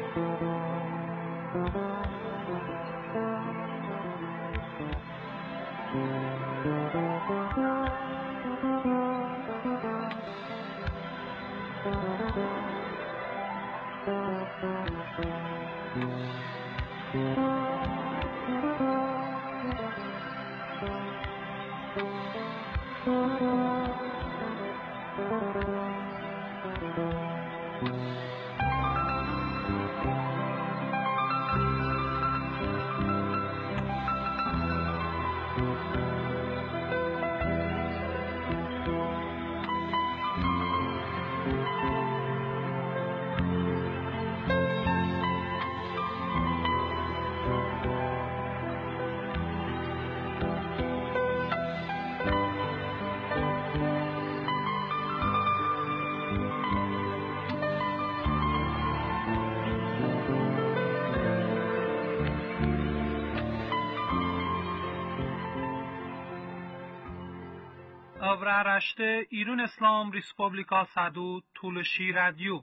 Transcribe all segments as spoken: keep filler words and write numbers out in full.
Avraaraște İrun İslam Respublika Sadu Tulshi Radio.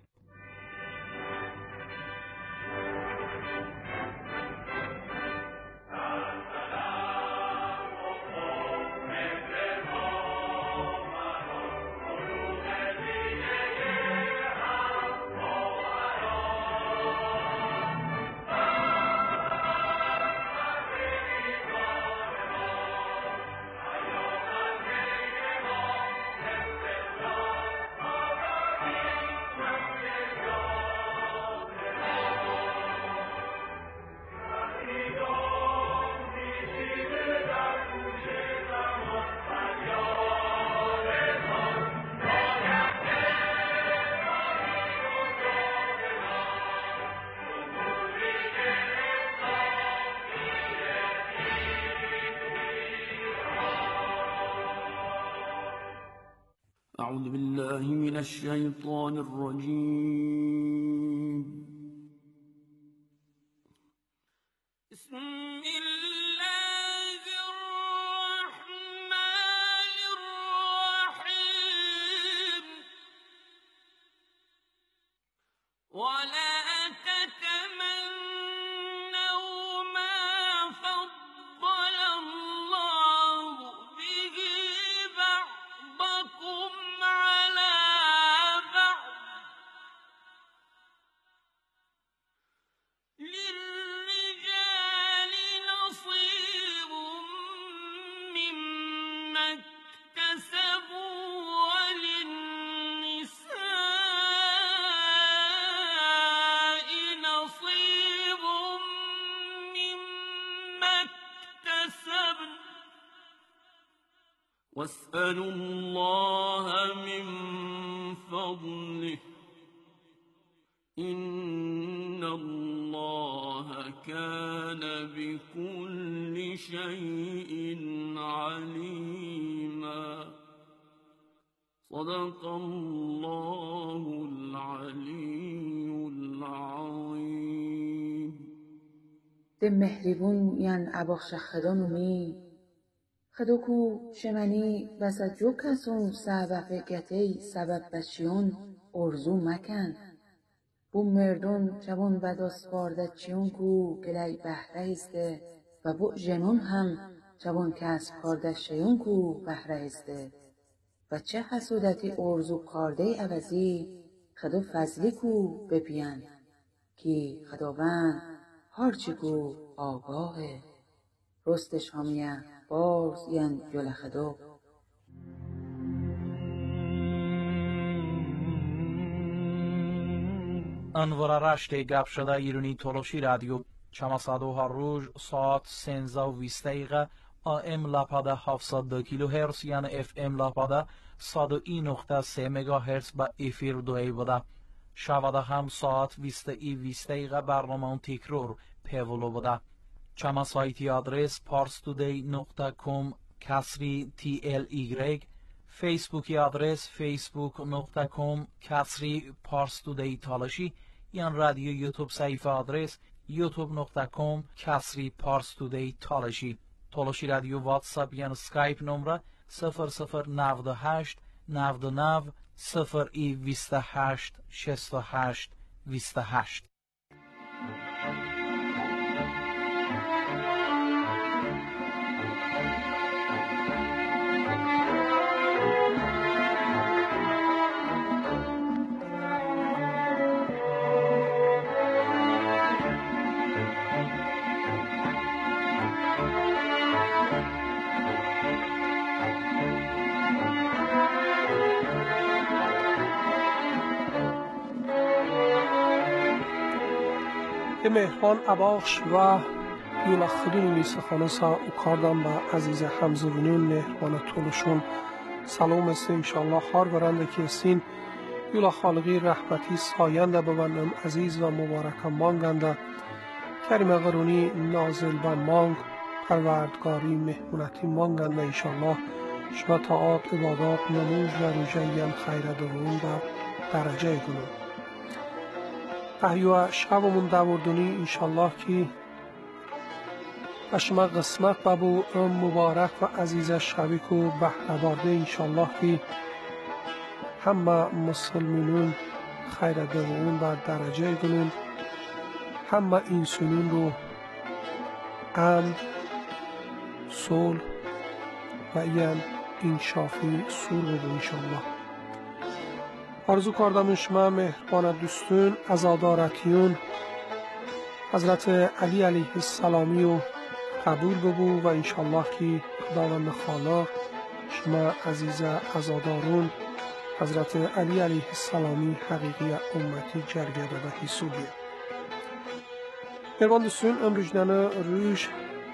أعوذ بالله من الشيطان الرجيم. بسم الله الرحمن الرحيم. ولا تتمنوا ما فضل الله به بعضكم على بعض للرجال نصيب مما اكتسبوا وللنساء نصيب مما اكتسبن واسألوا الله من فضله إن الله كان بكل شيء عليما. صدق الله العلي العظيم. ده مهربون ين اباخش خدانومی خدوکو شمنی بسا جو کسون سبب گتی سبب بچیون ارزو مکن بو مردون جوان بداس بارده چیون کو گلی بهره استه و بو جنون هم جوان کس کارده شیون کو بهره استه و چه حسودتی ارزو کارده عوضی خدو فضلی کو بپین کی خداوند هرچی کو آگاهه رستش همیه باز ین جل خدو. انوارارشته گپ شده ایرانی تولوشی رادیو چماسادو هر روز ساعت سنزه و بیست دقیقه آم لاپاده هفتصد و دو کیلو هرتز یعنی اف ام لاپاده صد و یک نقطه سه مگا هرتز با افیر دوی بوده. شواده هم ساعت بیست ای بیست دقیقه برنامه تکرار پیولو بوده. چما سایتی آدرس parstoday نقطه com کسری تی ال ایگرگ، فیسبوکی آدرس facebook نقطه com کسری parstoday تالشی، یا رادیو یوتیوب صفحه آدرس youtube نقطه com کسری parstoday تالشی. تالشی رادیو واتساپ یا اسکایپ نمره صفر صفر نود و هشت نود و نه صفر ای بیست و هشت شصت و هشت بیست و هشت. ده مهربان اباخش و یولا خدونی سخانسا و کاردم با عزیز همزبونون مهربان طولشون سلام است انشالله خار برنده که سین یولا خالقی رحمتی ساینده ببندم عزیز و مبارک مانگنده کریم قرونی نازل و مانگ پروردگاری مهمونتی مانگنده انشالله شما طاعات عبادات نموز و روژهیم خیر درون و درجه کنم احیو شبمون دوردونی انشالله که و شما قسمت ببو ام مبارک و عزیز شبی که بهره برده انشالله که همه مسلمانون خیر درون و درجه کنن همه انسانون رو امن صلح و این انشافی سور بده انشالله آرزو کردم شما مهربان دوستون عزادارتیون حضرت علی علیه السلامی رو قبول ببو و انشالله که خداوند خالق شما عزیز عزادارون حضرت علی علیه السلامی حقیقی امتی جرگه به حسوبیه مهربان دوستون امروزنانه روش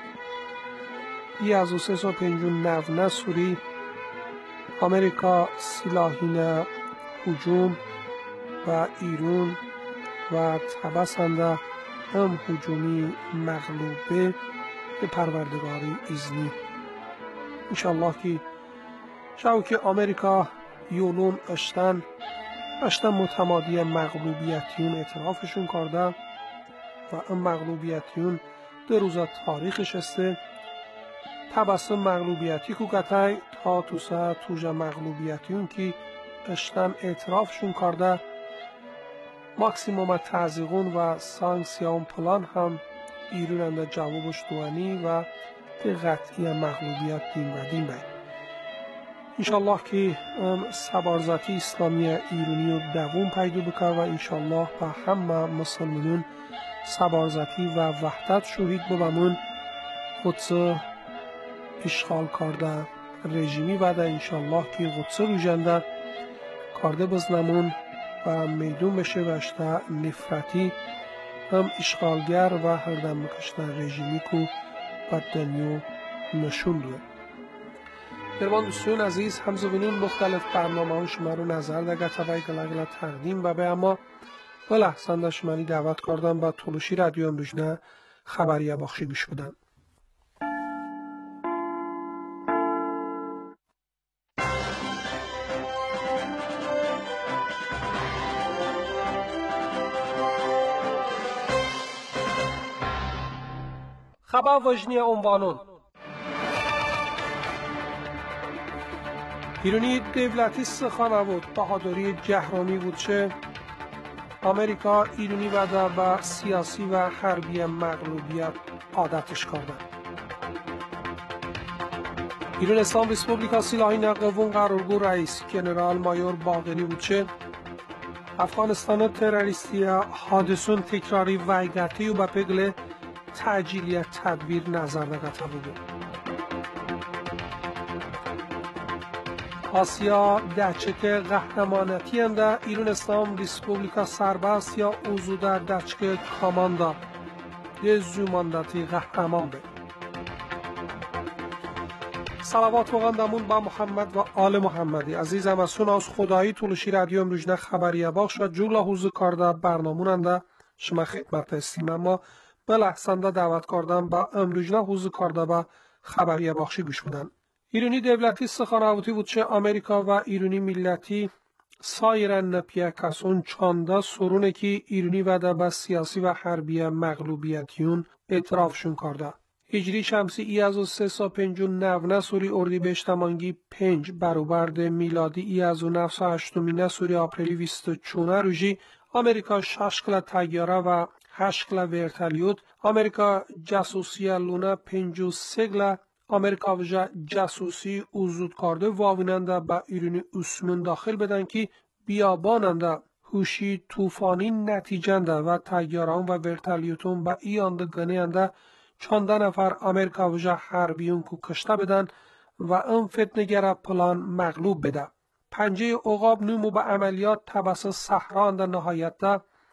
ای از سه سو پنجون نو سوری امریکا سلاحین هجوم و ایران و تبسنده هم هجومی مغلوبه به پروردگاری ازنی انشالله که شو که امریکا یولون اشتن اشتن متمادی مغلوبیتیون اعترافشون کرده و این مغلوبیتیون در روز تاریخش استه تبسم مغلوبیتی که گتای تا توسه توجه مغلوبیتیون که اشتن اعترافشون کرده ماکسیموم تعزیقون و سانکسیون پلان هم ایرون انده جوابش دوانی و به قطعی مغلوبیت دین و دین باید انشالله که سبارزتی اسلامی ایرانی رو دوون پیدا بکر و انشالله و همه مسلمانون سبارزتی و وحدت شهید ببمون قدس اشغال کرده رژیمی و ده انشالله که قدس روژنده کرده بزنمون و میدون بشه وشته نفرتی هم اشغالگر و هر دم مکشته رژیمی که و دنیا نشون دوه مهربان دوستون عزیز همزبونین مختلف برنامه ها شما رو نظر دگه طبعی گلگل تقدیم و به اما به لحظنده شمانی دعوت کردم با طولشی رادیو امروزنه خبری باخشی گوش بدن خبر وجنی عنوانون ایرانی devleti سخانه بود بهادری جهرمی بود چه امریکا ایرانی وده به سیاسی و حربی مغلوبیت عادتش کردن ایران اسلام ریسپوبلیکا سلاحین قوون قرارگو رئیس جنرال مایور باقری بود چه افغانستان تروریستی حادثون تکراری ویگرتی و به پگل تعجیلی تدبیر نظر دقیقه بود آسیا دچک قهرمانتی انده ایران اسلام ریسپوبلیکا سربست یا اوزو در دچک کاماندا یه زوماندتی قهرمان به صلوات مقدمون با محمد و آل محمدی عزیزم از سون از خدایی طولشی رادیو امروزنه خبری باخش و جولا حوزو کرده برنامون انده شما خدمت هستیم اما به لحظنده دعوت کردم با امروزنه حوزو کرده با خبری باخشی گوش بدن ایرانی devleti سخانواتی بود چه امریکا و ایرانی ملتی سایرن نپیه کسون چانده سرونه که ایرانی وده به سیاسی و حربی مغلوبیتیون اعترافشون کرده. هجری شمسی ای از و سه سا پنجون نو نسوری اردی بشتمانگی پنج بروبرد میلادی ای از و نفس و هشتومی نسوری آپریلی ویست چونه روژی امریکا ششکل تگیاره و هشکل ورتلیود امریکا جاسوسی لونه پنجو سگل امریکا وجه جاسوسی اوزود کرده واویننده با ایرانی اسمون داخل بدن که بیاباننده هوشی توفانی نتیجنده و تگیاران و ورتلیوتون با ای آنده گنهنده چانده نفر امریکا وجه حربیون که کشته بدن و اون فتنگره پلان مغلوب بده. پنجه اقاب نمو به عملیات تبس صحرا انده نهایت ده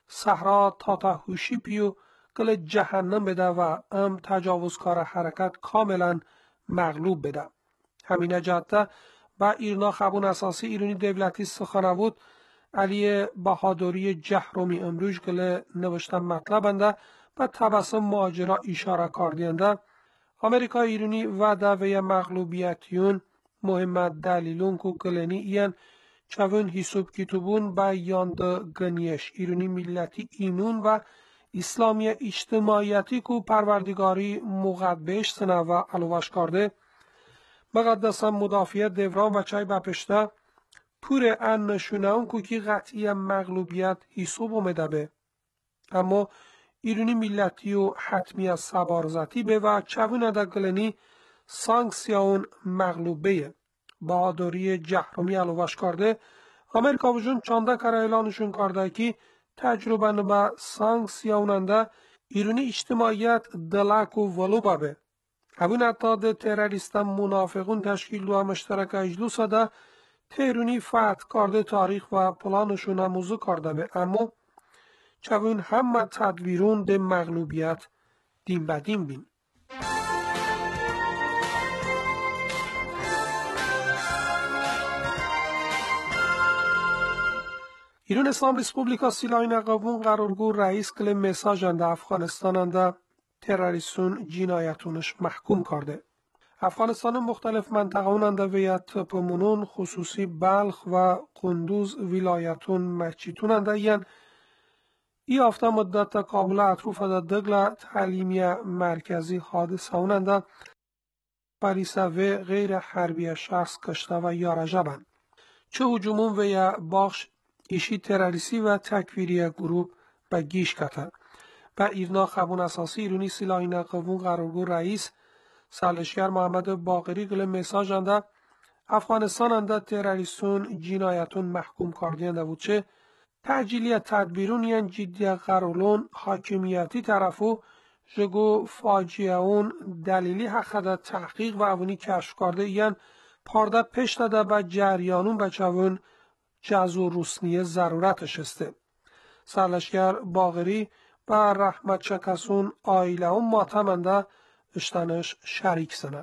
صحرا تاتاهوشی پیو گل جهنم بده و ام تجاوزکار حرکت کاملا مغلوب بده. همین جهته با ایرنا خبون اساسی ایرانی دولتی سخنه علی بهادری جهرومی امروز گل نوشتن مطلب انده و تبسم ماجرا اشاره کردنده آمریکا ایرانی و دوی مغلوبیتیون مهمت دلیلون کو گلنی این چون حساب کتبون با یاند گنیش ایرانی ملتی اینون و اسلامی اجتماعیتی کو پروردگاری مقدبش سنه و علوش کرده مقدسم مدافعه دوران و چای بپشته پور ان نشونه اون کو که قطعی مغلوبیت حساب اومده به اما ایرانی ملتی و حتمی از سبارزتی به و چون دا گلنی سانکسیون مغلوبه بهادری جهرومی علوش کرده آمریکا وجون چانده کار اعلانشون کرده که تجربه نبا سانکسیوننده ایرانی اجتماعیت دلک و ولو بابه همون حتی ده تروریستان منافقون تشکیل دو مشترک اجلوس ده تیرونی فتح کرده تاریخ و پلانشون موضوع کرده به اما چون همه تدبیرون ده مغلوبیت دیم بدیم بین. ایران اسلام ریسپوبلیکا سیلای نقابون قرارگو رئیس کل مساج انده افغانستان انده تروریستون جنایتونش محکوم کرده. افغانستان مختلف منطقه انده ویت پمونون خصوصی بلخ و قندوز ولایتون مچیتون انده یعن ای هفته مدت کابل اطروف ده دگل تعلیمی مرکزی حادثه انده پریسه و غیر حربی شخص کشته و یارجه بند. چه هجومون و یا باخش ایشی تروریستی و تکفیری گروه به گیش کتن. با ایرنا خبون اساسی ایرانی سلاحی نقابون قرارگو رئیس سالشگر محمد باقری گل مساج انده افغانستان انده تروریستون جنایتون محکوم کردنده بود چه تعجیلی تدبیرون یعن جدی قرارلون حاکمیتی طرفو جگو فاجیه اون دلیلی حقیقت تحقیق و اونی کشف کرده یعن پارده پیش داده به جریانون بچهون جزو روسنیه ضرورتش استه. سرلشگر باغری و رحمت چکسون آیله اون ماتمنده اشتنش شریک سنه.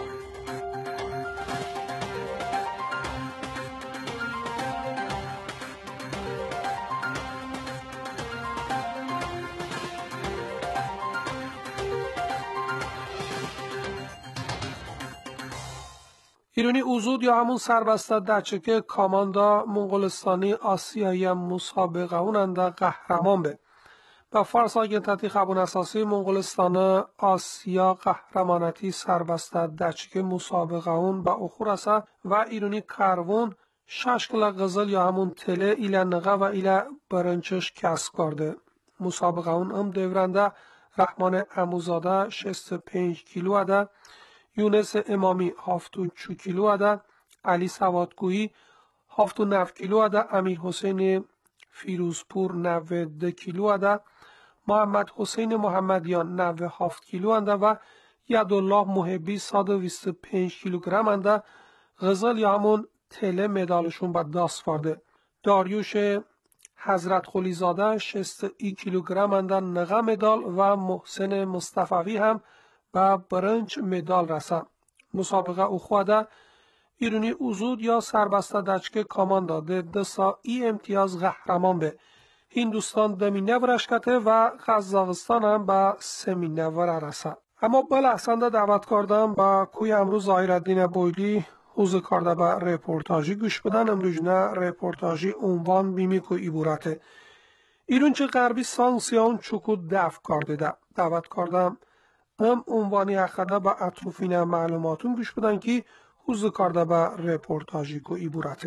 ایرانی اوزود یا همون سربسته دچکه کاماندا منگلستانی آسیایی مسابقه اوننده قهرمان به و فارس آگنتتی خبون اساسی منگلستان آسیا قهرمانتی سربسته دچکه مسابقه اون با اخور است و ایرانی کارون ششکل غزل یا همون تله ایله نقه و ایله برنچش کسب کرده. مسابقه اون هم دورنده رحمان اموزاده شصت و پنج کیلو اده یونس امامی هفت و چو کیلو اده علی سوادگویی هفت و نو کیلو اده امیر حسین فیروزپور نوه ده کیلو اده محمد حسین محمدیان نوه هفت کیلو انده و یدالله محبی صد و بیست و پنج کیلوگرم انده غزل یا همون تله مدالشون به دست فرده. داریوش حضرت خلیزاده شصت و یک کیلوگرم انده نقه مدال و محسن مصطفوی هم و برنج مدال رسن. مسابقه او خواده ایرانی اوزود یا سربسته دچکه کامان داده دسا ای امتیاز قهرمان به هندوستان دمینه ورشکته و قزاقستان هم به سمینه ور رسن. اما بل احسنده دعوت کردم با کوی امروز ظاهرالدین بویلی حوزه کرده به رپورتاجی گوش بدن. امروز نه رپورتاجی عنوان بیمی که ایبورته ایرون چه غربی سانکسیون چکو دفع کرده ده دعوت کردم هم عنوانی اخده با اطروفین معلوماتون گوش بدن که حوزه کرده به رپورتاجی که ایبورته.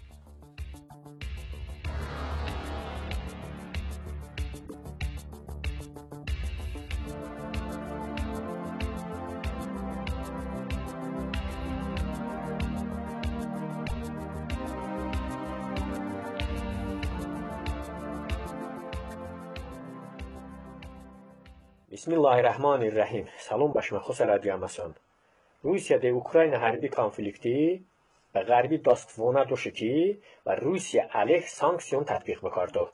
Bismillahirrahmanirrahim. Salom başıma xosa radiyamason. Rusiyada Ukrayna hərbi konflikti və Qərbi dastvona doşu ki və Rusiya əleyh sanksiyon tətbiq mikardı.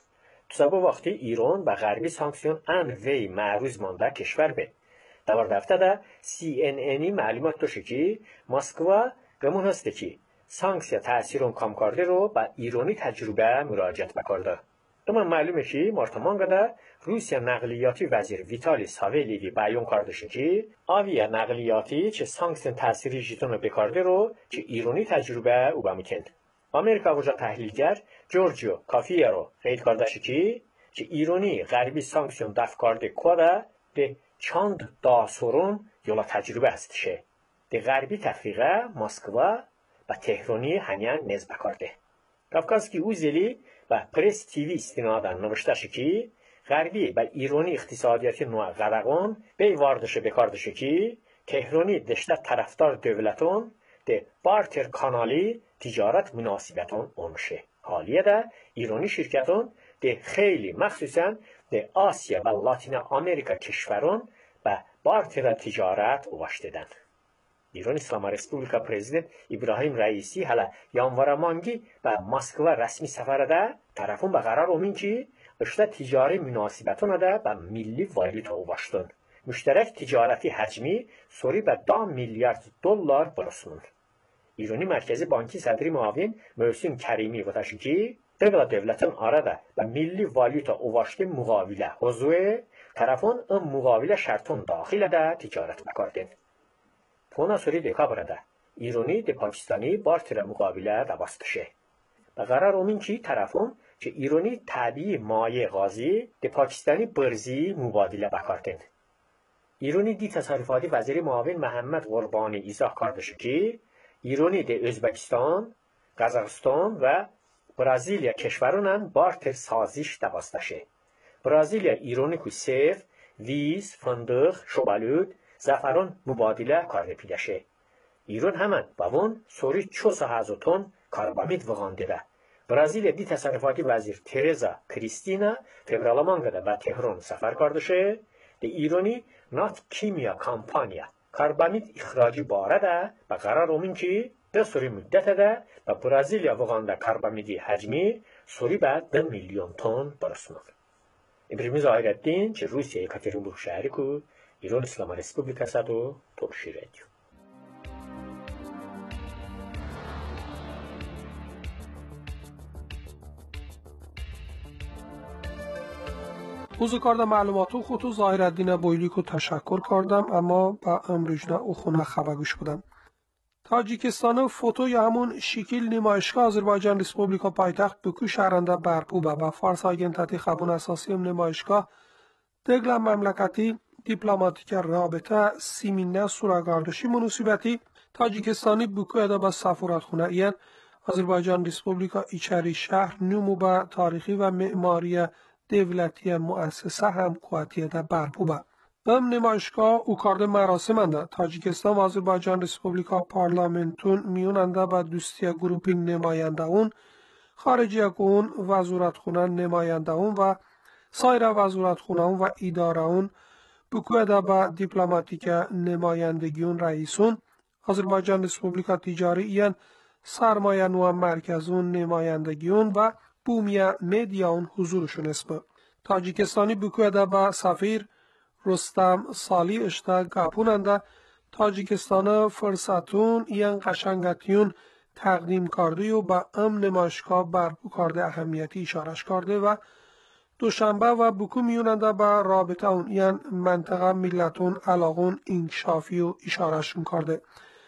Тусабу вақти Ирон ба ғарби санксион ан вей маърӯз монда кишвар бе. Давар дафтада си эн эн-и маълумот дошти ки Москва гамон ҳасте ки санксия таъсирон камкордиро ба иронӣ таҷруба муроҷиат бакарда. Аммо маълуме ки мартамонгада Русия нақлиёти вазир Виталий Савельевӣ баён кардаши ки авиа нақлиёти чи санксиян таъсири житоно бекардиро чи иронӣ таҷруба ӯ ба мекен. Америка вуҷа таҳлилгар Ҷорҷио Кафияро қайд кардаши ки чи иронӣ ғарби санксион дафъ карди кода де чанд даҳсорун ёла таҷруба ҳастише. Де ғарби тафриға Москва ба Теҳронӣ ҳанян нез бакарде. Кавказский узели ба пресс ТВ истинодан навишташи ки ғарби ба иронӣ иқтисодияти нуа ғадағон бей вардаши бекардаши ки Теҳронӣ дешта тарафдор дövлатон де бартер канали тиҷорат муносибатон омуше. ҳолияда иронӣ ширкатон де хейли махсусан де Осия ва Латина Америка кишварон ба бартера тиҷорат оваштеданд. Ирон Исломи Республика президент Иброҳим Раисӣ ҳала январамонги ба Москва расмӣ сафарада тарафон ба қарар омин ки ишта тиҷорӣ муносибатонада ба милли валюта оваштон. Муштарак тиҷорати ҳаҷмӣ сори ба ду миллиард доллар барасунд. Ирони Маркази банки садри муавин Муҳсин Каримӣ гуфтаsh ки дагла давлатон арада ба милли валюта овашти муғовила ҳозуе тарафон ин муғовила шартон дохилада тиҷорат бакарден. Пона сури декабрада Ирони де Покистони бартира муғовила дабасташе. Ба қарар омин ки тарафон чи Ирони табии моye ғозӣ де Покистони бирзӣ мубодила бакарден. Ирони ди тасарруфати вазири муавин Муҳаммад Ғурбонӣ изоҳ кардаш ки Ирони де Ӯзбекистон, Қазақстон ва Бразилия кишваронан бартер созиш дабасташе. Бразилия Ирони ку сеф, виз, финдиқ, шобалуд, зафарон мубодила карда пидаше. Ирон ҳаман ба вон сори чорсад тонн карбамид вағондида. Бразилия ди тасарруфати вазир Тереза Кристина февраламонгада ба Теҳрон сафар кардаше. Де Ирони Нат Кимия компания карбамид ихроҷи борада ба қарар омин ки дар сури муддатада ба Бразилия вағонда карбамиди ҳаҷмӣ сури ба ду миллион тонн барасунд. Ибрими Зоҳиратдин чи Русия Екатеринбург шаҳри ку Ирон Исломи Республика саду Турши радио. اوزو کارده معلوماتو خودتو ظاهرالدین بویلیکو تشکر کردم اما با امروجنا او خونه خبرگوش بودم. تاجیکستان فوتو یا همون شکل نمایشگاه آذربایجان ریسپوبلیکا پایتخت بکو شهرنده برپوبه و فارس آگنتاتی خبون اساسی نمایشگاه دگل مملکتی دیپلماتیک رابطه سیمینه سوراگاردشی مناسبتی تاجیکستانی بکو ادا با سفارت خونه این آذربایجان ریسپوبلیکا ایچری شهر نمو با تاریخی و معماری دولتی مؤسسه هم قوتیه در برپوبه. ام نمایشگاه او کارده مراسمنده تاجیکستان و آذربایجان ریسپوبلیکا پارلامنتون میوننده با دوستی گروپی نماینده اون خارجی اون وزارت خونه نماینده اون و سایر وزارت خونه اون و اداره اون بکوه با دیپلماتیک نمایندگی اون رئیسون آذربایجان ریسپوبلیکا تجاری این سرمایه نو مرکزون نمایندگی اون و بومیا مدیا اون حضورشون اسم تاجیکستانی بکوه با سفیر رستم سالی اشتا گپوننده تاجیکستان فرصتون این قشنگتیون تقدیم کرده و با ام نمایشگاه برپو کرده اهمیتی اشارش کرده و دوشنبه و بکو میوننده با رابطه اون این منطقه ملتون علاقون انکشافی و اشارشون کرده.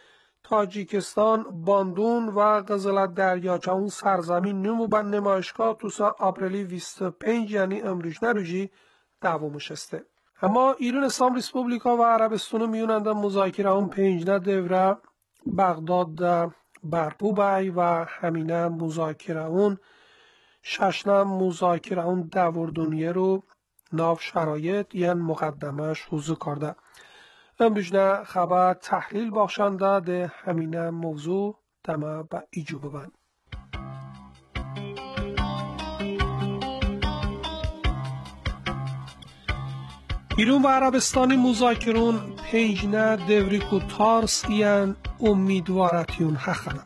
تاجیکستان باندون و قزلت دریاچه اون سرزمین نمو با نمایشگاه توسا آپریلی بیست و پنج یعنی امروز نروژی دوامش استه. اما ایران اسلام ریسپوبلیکا و عربستان میوننده مذاکره اون پنج نه دوره بغداد برپوبای و همینه مذاکره اون ششنه مذاکره اون دوردونیه رو ناف شرایط یعنی مقدمش حضور کرده. امروز نه خبر تحلیل باشنده ده همینه موضوع دمه با ایجو ببند. ایران و عربستانی مذاکرون پنجنه دوری کو تارس این امیدوارتیون حقنا.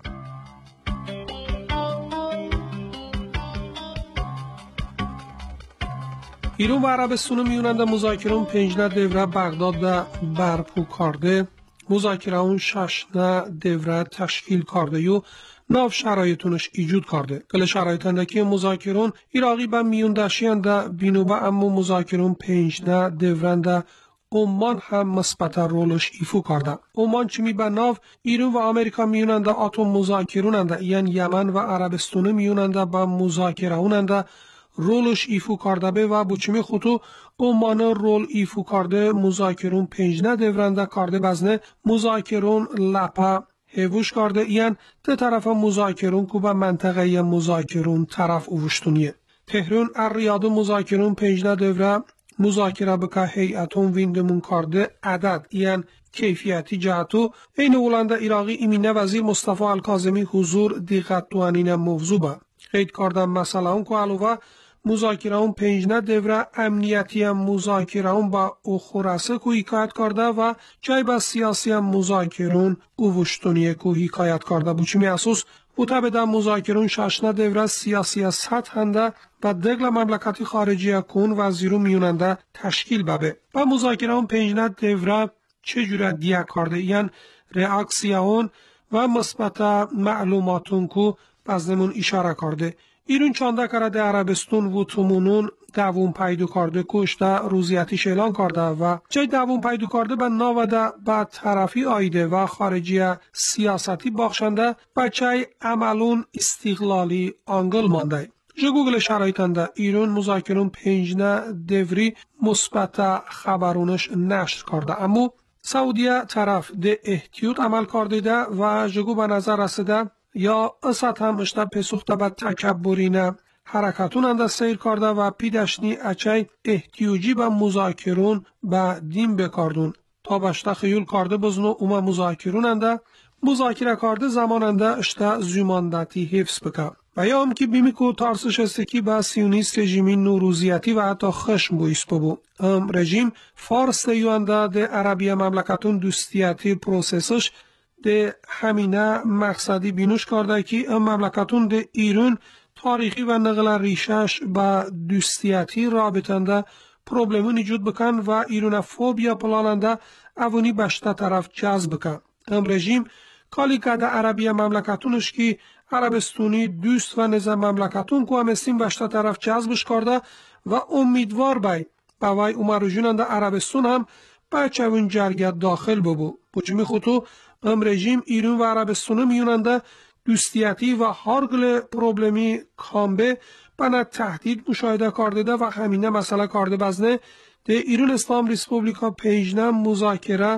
ایران و عربستان میوننده مذاکره پنجنه دوره بغداد دا برپو کرده. مذاکره اون ششنه دوره تشکیل کرده یو ناو شرایطونش ایجود کرده. کل شرایطنده که مذاکرون ایراقی با میوندشینده بینو با امو مذاکرون پنجنه دورنده عمان هم مثبت رولش ایفو کرده. عمان چمی به ناو ایران و آمریکا میوننده آتوم مذاکروننده، یعنی یمن و عربستان میوننده با مذاکرهوننده رولش ایفو کرده به و بچمی خودو عمان رول ایفو کرده مذاکرون پنجنه دورنده کرده بزنه مذاکرون لپا هیوش کرده، یعنی ده طرف مذاکرون که به منطقه مذاکرون طرف اوشتونیه. تهران الریاض مذاکرون پنجنه دوره مذاکره بکه هیئتون ویندمون کرده عدد یعنی کیفیتی جهتو این اولنده ایراقی ایمینه وزیر مصطفی الکاظمی حضور دقت دوانین موضوع با قید کردن مسئله اون که علاوه مذاکره اون پنجنه دوره امنیتی هم مذاکره اون با اخورسه که حکایت کرده و جای با سیاسی هم مذاکرون اوشتونیه که حکایت کرده بوچی اساس بوده بدن مذاکرون ششنه دوره سیاسی سطح هنده و دقل مملکتی خارجی کن وزیرو میوننده تشکیل ببه. و مذاکره اون پنجنه دوره چجوره دیه کرده یعنی ریاکسیون و مثبت معلوماتون که بزنمون اشاره کرده. ایران چانده کرده عربستان و تومونون دوون پیدو کرده کشته روزیتیش اعلان کرده و جای دوون پیدو کرده به ناوده به طرفی آیده و خارجی سیاستی باخشنده و جای عملون استقلالی آنگل مانده. جگوگل شرایطنده ایران مذاکرون پنجنه دوری مثبت خبرونش نشر کرده اما سعودیه طرف ده احتیاط عمل کرده ده و جگو به نظر رسیده یا اسات هم اشتا پسوخته به تکبرینه حرکتون انده سیر کرده و پیدشنی اچای احتیاجی به مذاکرون به دین بکردون تا بشتا خیول کرده بزنو اوما مذاکرون انده مذاکره کرده زمان انده اشتا زیماندتی حفظ بکن و یا هم که بیمی که تارسش استکی به سیونیست رژیمی نوروزیتی و حتی خشم بویست ببو ام رژیم فارس دیوانده ده عربی مملکتون دوستیتی پروسسش ده همینه مقصدی بینوش کرده که ام مملکتون ده ایران تاریخی و نقل ریشش با دوستیتی رابطنده پروبلمون ایجود بکن و ایران فوبیا پلاننده اوونی بشته طرف جذب بکن. ام رژیم کالی که ده عربی مملکتونش که عربستونی دوست و نظام مملکتون که هم استیم بشته طرف جذبش کرده و امیدوار بای باوی اومروجوننده عربستون هم بچه اون جرگت داخل ببو. بچمی خودتو ام رژیم ایران و عربستان میوننده دوستیتی و هارگل پروبلمی کامبه بنا تهدید مشاهده کرده و همینه مسئله کرده بزنه ده ایران اسلام ریسپوبلیکا پنجنه مذاکره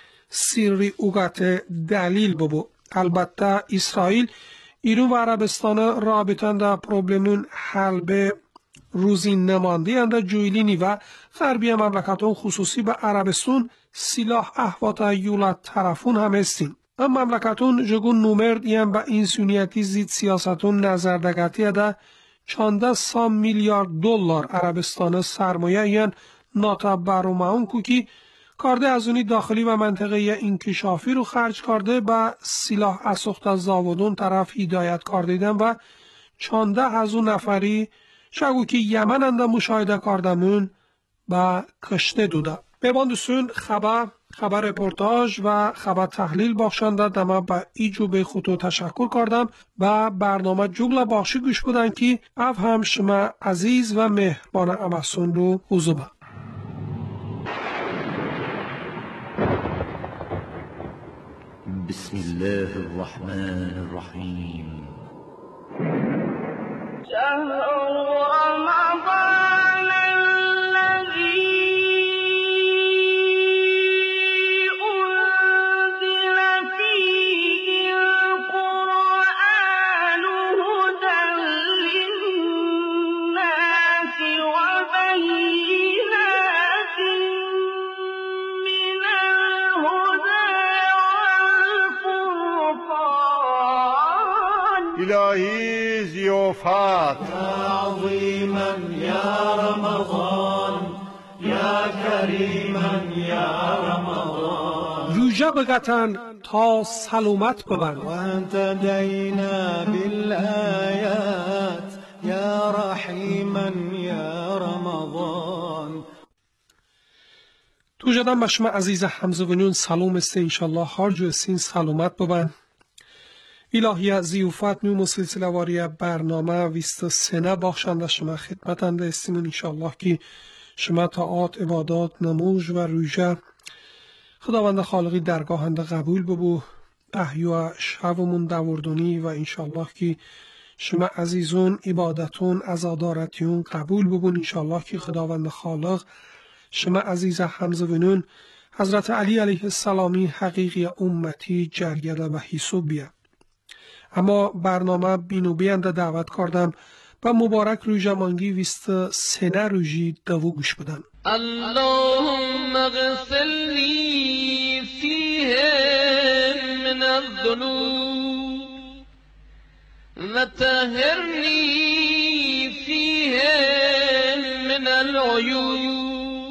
سیری اوگت دلیل ببو. البته اسرائیل ایران و عربستان رابطان ده پروبلمون حل به روزین نمانده انده جویلینی و غربی مملکتون خصوصی به عربستان سلاح احوات یولت طرفون هم استین. ام مملکتون جگون نومرد یم با اینسونیتی زید سیاستون نظردگتی ده چانده سام میلیارد دلار عربستان سرمایه ین ناتا بروماون کوکی کرده از اونی داخلی و منطقه انکشافی رو خرج کرده با سلاح اسخت از زاودون طرف هدایت کردیدن و چانده از اون نفری شگو که یمن انده مشاهده کردمون با کشته دوده. بباندسون خبر خبر رپورتاج و خبر تحلیل باخشنده دمه با ایجو به خودو تشکر کردم و برنامه جگل باخشی گوش بودن که اف هم شما عزیز و مهربان امسون رو حضوبه. بسم الله الرحمن الرحیم. شهر رمضان الذي أنزل فيه القرآن هدى للناس وبينات من الهدى والفرقان. إلهي ضيافات عظيما يا رمضان يا كريما يا رمضان. روژه بگتن تا سلامت ببن. وانت دينا بالآيات يا رحيما يا رمضان. تو جدن به شما عزیز همزوینون سلام است انشالله هر جو سین سلامت ببن. الهی زیوفت نوم و سلسله واری برنامه ویست سنه بخشنده شما خدمتنده استیم انشالله که شما طاعات عبادات نموز و روژه خداوند خالقی درگاهنده قبول ببو احیو شبمون دوردونی و انشالله که شما عزیزون عبادتون عزادارتیون قبول ببون انشالله که خداوند خالق شما عزیز همزوینون حضرت علی علیه السلامی حقیقی امتی جرگده و حسوب بیا. اما برنامه بینو بیانده دعوت کردم و مبارک روژه مانگی ویست سنه روژی دوو گوش بدن. اللهم اغسلنی فیه من الذنوب و طهرنی فیه من العیوب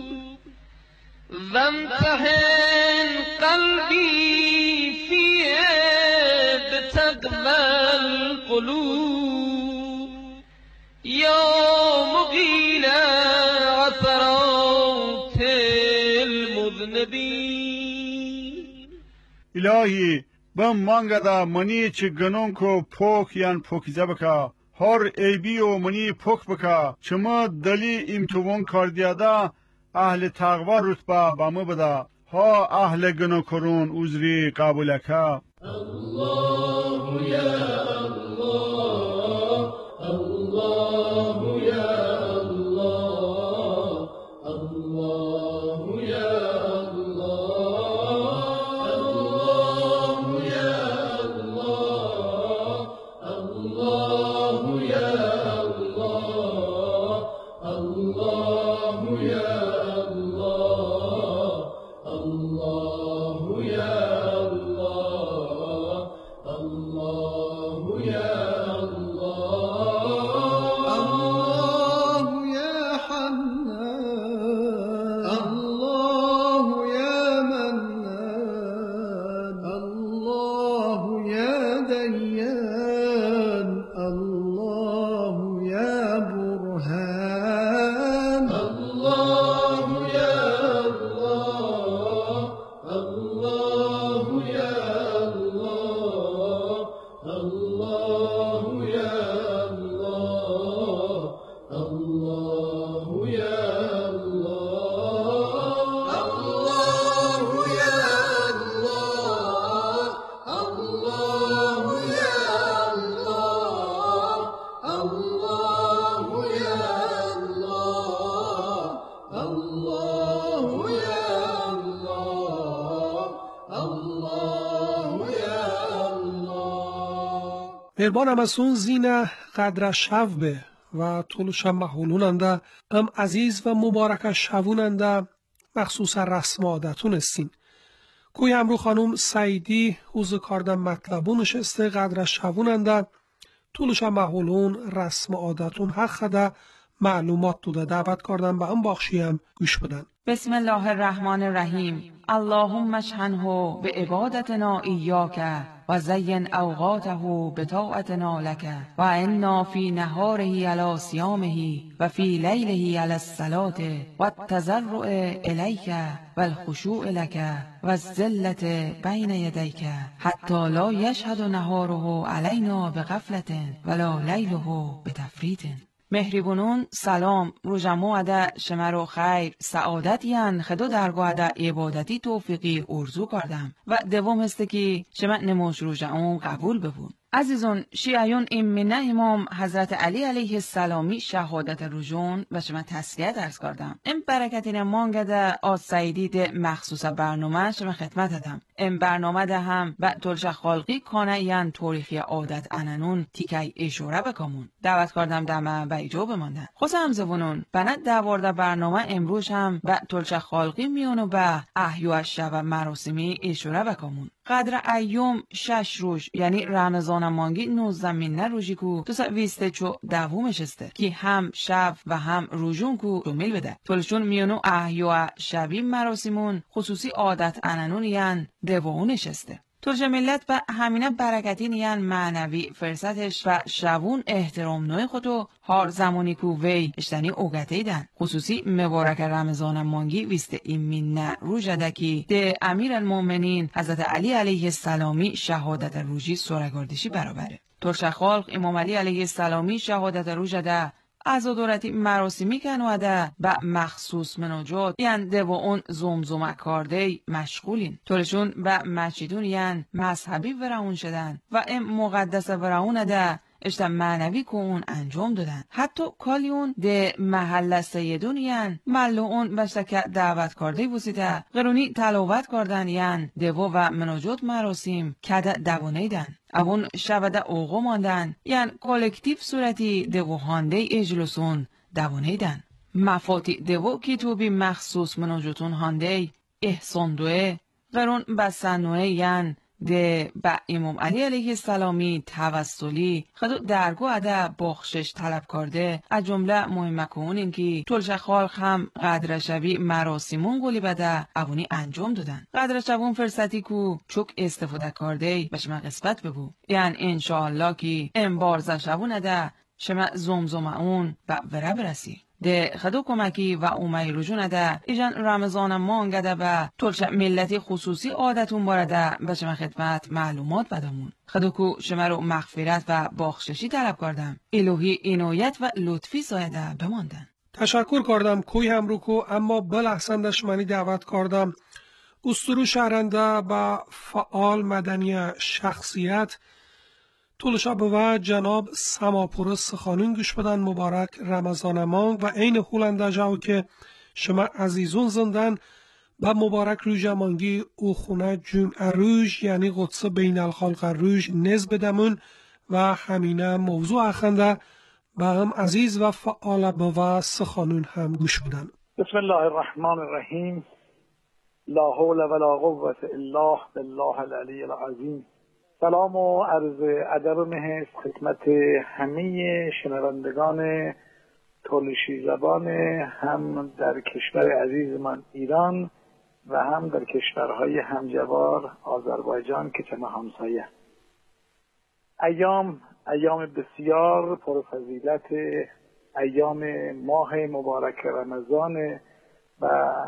و امتحن قلبی فیه بتقوى القلوب یا مقیل عثرات المذنبین. الهی بم مانگا دا منی چی گنون کو پوک یان پوکیزه بکا هر ایبی و منی پوک بکا چما دلی امتوان کردیا دا اهل تقوی رتبه بامو بدا ها اهل گنو کرون عذری قبولکا. الله یا الله الله یا الله الله یا الله الله یا الله الله یا الله الله یا مهربانم از اون زینه قدر شو به و طولش محولوننده ام عزیز و مبارک شووننده مخصوص رسم عادتون استین. کوی امرو خانوم سعیدی حوز کاردن مطلبونش استه قدر شووننده طولش محولون رسم عادتون حق خده معلومات دوده دعوت کردن به ام باخشیم گوش بدن. بسم الله الرحمن الرحیم. اللهم اشحنه به عبادتنا ایاک و زین اوقاته بطاعتنا لک و انا فی نهاره علی صیامه و فی لیله علی الصلاة و التضرع الیک و الخشوع لک و الذلة بین یدیک حتی لا یشهد نهاره علینا بغفلة ولا لیله بتفریط. مهربونون سلام روژمو عده شمرو خیر سعادتیان خدو درگاه عده عبادتی توفیقی ارزو کردم و دوم هسته که شما نموش روژمو قبول ببون. عزیزان شیعیون ایمینه امام حضرت علی علیه السلامی شهادت روژون و شما تسلیه درس کردم. این برکتین مانگده آز سعیدی ده مخصوص برنامه شما خدمت دادم. این برنامه ده هم به طولش خالقی کانه یان توریخی عادت انانون تیکی اشاره بکامون. دعوت کردم دمه به ایجا بماندن. خوص همزبونون بند دوارده برنامه امروز هم به طولش خالقی میونو به احیو شب مراسمی اشاره بکامون. قدر ایوم شش روز یعنی رمضان مانگی نوزده مینه روزی کو تو ویسته چو دوومش استه که هم شب و هم روزون کو کمیل بده. طولشون میونو احیو شبی مراسمون خصوصی عادت انانون یان دوونش استه. ترجه ملت و همینه برکتی نیان معنوی فرصتش و شوون احترام نوع خودو هار زمانی کو وی اشتنی اوگته ایدن. خصوصی مبارک رمضان مانگی ویست ایمین نه روژدکی ده امیر المومنین حضرت علی علیه السلامی شهادت روژی سورگاردشی برابره. ترش خلق امام علی علیه السلامی شهادت روژده عزادارتی مراسمی کنواده با مخصوص مناجات یعن ده و اون زمزمه کارده مشغولین. طورشون با مسجدون یعن مذهبی ورعون شدن و ام مقدس ورعون ده اشتا معنوی که اون انجام دادن. حتی کالیون ده محل سیدون یعن ملو اون بشتک دعوت کرده بوسیده قرونی تلاوت کردن یعن دوو و مناجات مراسم کده دوانه دن. اون شبده اوغو ماندن یعن کولکتیو صورتی دوو هانده اجلسون دوانه دن. مفاتی دوو کتوبی مخصوص مناجاتون هانده احسان دوه قرون بسنوه یعن ده با امام علی علیه السلامی توسلی خدو درگو اده بخشش طلب کرده. از جمله مهمه کون این که طولش خالق هم قدرشوی مراسمون گلی بده اوونی انجام دادن. قدرشوون فرصتی کو چوک استفاده کرده بشه من قسمت بگو. یعنی انشاءالله که امبارزشوون اده شما زمزمه اون با وره برسی. ده خدو کمکی و اومای رجون ده ایجان رمضان مانگده و طولش ملتی خصوصی عادتون بارده به شما خدمت معلومات بدامون. خدو کو شما رو مغفرت و بخششی طلب کردم. الهی عنایت و لطفی سایده بماندن. تشکر کردم کوی هم رو کو اما بلحسندش منی دعوت کردم استرو شهرنده با فعال مدنی شخصیت طولشا و جناب سماپور سخانون گوش بدن. مبارک رمضان مانگ و عین هولنده جاو که شما عزیزون زندن با مبارک روژ مانگی او خونه جمعه روژ یعنی قدس بین الخلق روژ نز بدمون و همینه موضوع اخنده با هم عزیز و فعال و سخانون هم گوش بدن. بسم الله الرحمن الرحیم. لا حول ولا قوة الا بالله العلی العظیم. سلام و عرض ادب و مهر خدمت همه شنوندگان تولشی زبان هم در کشور عزیز من ایران و هم در کشورهای همجوار آذربایجان که چه همسایه. ایام ایام بسیار پرفضیلت، ایام ماه مبارک رمضان و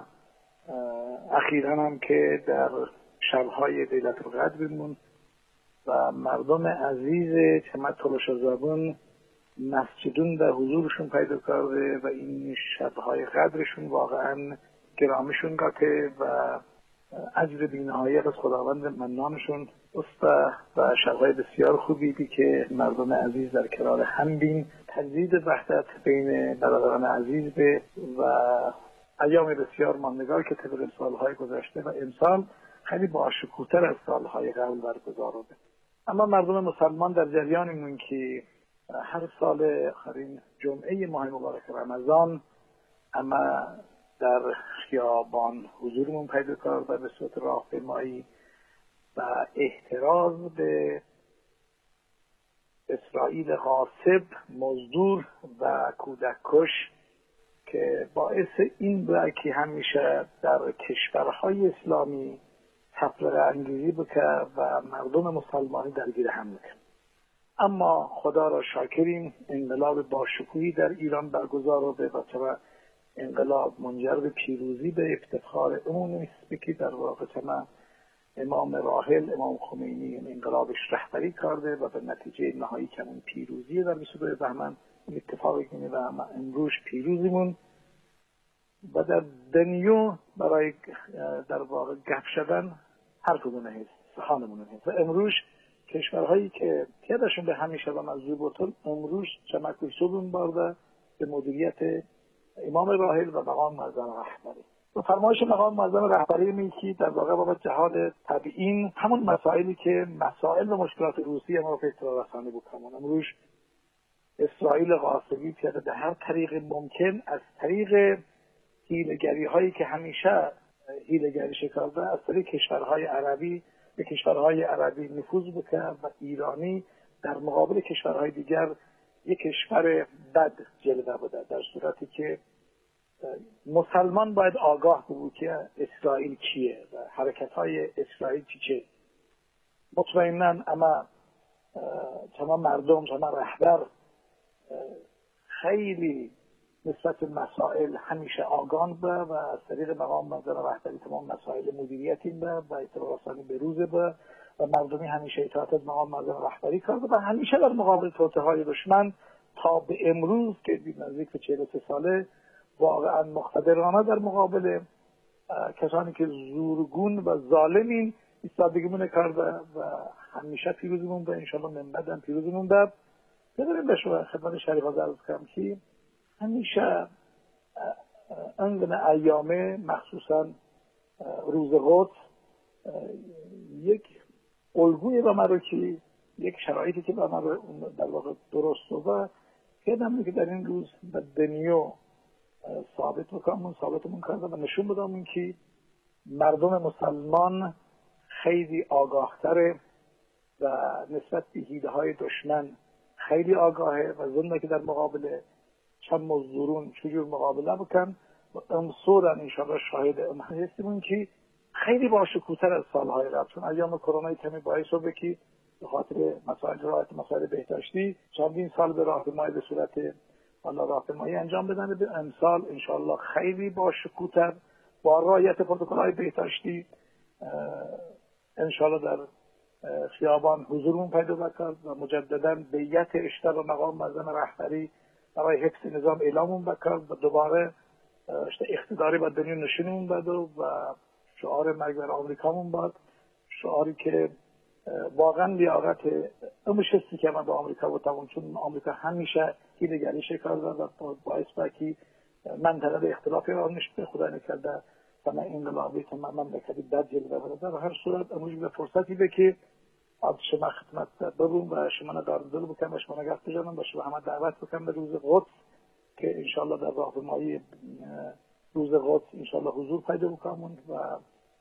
اخیراً هم که در شبهای لیلة القدرمون و مردم عزیز چمت تلوش زبون مسجدون در حضورشون پیدا کرده و این شبهای قدرشون واقعا گرامشون گاته و اجر بی‌نهایت از خداوند منانشون است و شبهای بسیار خوبی بی که مردم عزیز در کنار هم بین تجدید وحدت بین برادران عزیز به و ایام بسیار ماندگار که طبق سالهای گذشته و امسال خیلی باشکوه‌تر از سالهای قبل برگزار شده. اما مردم مسلمان در جریانمون که هر سال آخرین جمعه ماه مبارک رمضان اما در خیابان حضورمون پیدا کرده به صورت راهپیمایی و احتراز به اسرائیل غاصب، مزدور و کودک کش که باعث این بود که همیشه در کشورهای اسلامی تفرقه انگیزی بکه و مردم مسلمانی درگیر هم بکن. اما خدا را شاکریم انقلاب باشکوهی در ایران برگزار شده و چرا انقلاب منجر به پیروزی به افتخار عمومی است که در واقع چما امام راحل امام خمینی انقلابش رهبری کرده و به نتیجه نهایی که اون پیروزی در بیست و دو بهمن اتفاقی کنه و امروز پیروزیمون و در دنیا برای در واقع گپ شدن هر کدوم هست سخانمون هست و امروز کشورهایی که تعدادشون به همیشه و مزدور بودن امروز چمک صبح برده به مدیریت امام راحل و مقام معظم رهبری و فرمایش مقام معظم رهبری میگه در واقع بابت جهاد تبیین همون مسائلی که مسائل و مشکلات روسیه ما به اطلاع رسانی بود همون امروز اسرائیل غاصبی پیاده به هر طریق ممکن از طریق حیله‌گری هایی که همیشه حیله‌گری شکرده از طریق کشورهای عربی به کشورهای عربی نفوذ بکنه و ایرانی در مقابل کشورهای دیگر یک کشور بد جلوه بده در صورتی که مسلمان باید آگاه بود که اسرائیل چیه و حرکت‌های اسرائیل چی چه مطمئنا اما تمام مردم تمام رهبر خیلی نسبت مسائل همیشه آگاه به و از طریق مقام نظر رهبری تمام مسائل مدیریتی به و اطلاع رسانی به روز به و مردمی همیشه اطاعت از مقام نظر رهبری کرده و همیشه در مقابل توطئه های دشمن تا به امروز که نزدیک به چهل و سه ساله واقعا مقتدرانه در مقابل کسانی که زورگون و ظالمین ایستادگیمون کرده و همیشه پیروزمون به انشالله من بعدم پیروزمون به بداریم به شما خدمت شریف ها عرض کنم که همیشه انگن ایامه مخصوصا روز قدس یک الگوی به من رو که یک شرایطی که به من رو در واقع درست و که که در این روز به دنیا ثابت بکنم ثابتمون کرده و نشون بدم که مردم مسلمان خیلی آگاهتره و نسبت به حیله های دشمن خیلی آگاهه و ضمن که در مقابل چند مزدورون چجور مقابله بکن و امسورن انشاءالله شاهد ام هستیم که خیلی باشکوه‌تر از سالهای قبل، چون ایام کرونا کمی باعث شده که به خاطر مسائل رعایت مسائل بهداشتی چندین سال به راهپیمایی به صورت والا راهپیمایی انجام بدن. به امسال انشاءالله خیلی باشکوه‌تر با رعایت پروتکل‌های بهداشتی انشاءالله در خیابان حضورمون پیدا بکرد و مجددا بیعت اشتر و مقام معظم رهبری برای حفظ نظام اعلامون بکرد و دوباره اقتداری با دنیا نشونمون بد و شعار مرگ بر آمریکامون باد، شعاری که واقعا لیاقت امشستی که من با آمریکا بودم، چون آمریکا همیشه هیله‌گری کرده و باعث بکی منطقه به اختلاف ایران نشده خدا نکرده و من انقلابی که من مملکتی بد جلوه برده و هر صورت امروز به فرصتی به که از شما خدمت ببون و شما ندار دل بکنم و شما نگفت جانم و شما همه دعوت بکنم به روز قدس که انشالله در راهپیمایی روز قدس انشالله حضور پیدا بکنم و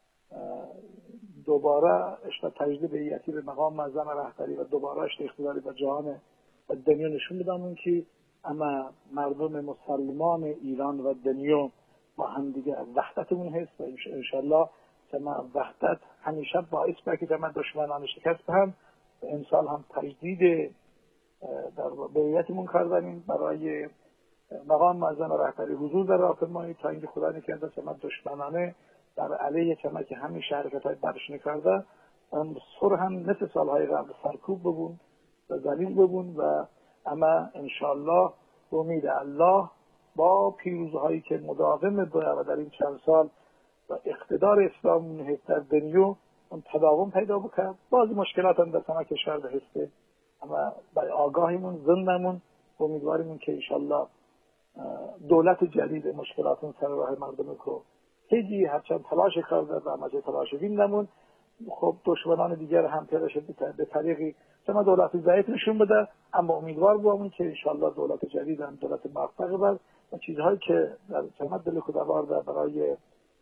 دوباره اشتا تجدید بیعتی به مقام معظم رهبری و دوباره اشتا اقتداری به جهان و دنیا نشون بدم که اما مردم مسلمان ایران و دنیا با هم دیگه وحدتمون هست و انشالله ما وحدت همیشه باعث بکی که ما دشمنان شکست هم امسال هم تجدید در بیعتمون کردنیم برای مقام معظم رهبری حضور در راهپیمایی تا اینکه خدا نکرده که ما دشمنانه در علیه چما که همیشه حرکت‌های برش نکرده سر هم مثل سالهای قبل سرکوب ببون و ذلیل ببون و اما انشالله به امید الله با پیروزهایی که مداوم بوده و در این چند سال و اقتدار اسلام در دنیا اون تداوم پیدا بکرد. بعض مشکلات هم در تمام کشور هسته اما برای آگاهیمون زندمون امیدواریم که انشالله دولت جدید مشکلاتون سر راه مردم کو هیچی هرچند تلاش کرده و مجه تلاش ویندمون خب دشمنان دیگر هم پیدا شد به طریقی چما دولت ضعیف نشون بده اما امیدوار بودم که انشالله دولت جدید هم دولت موفق بر و چیزهایی که در چما دل خداوند برای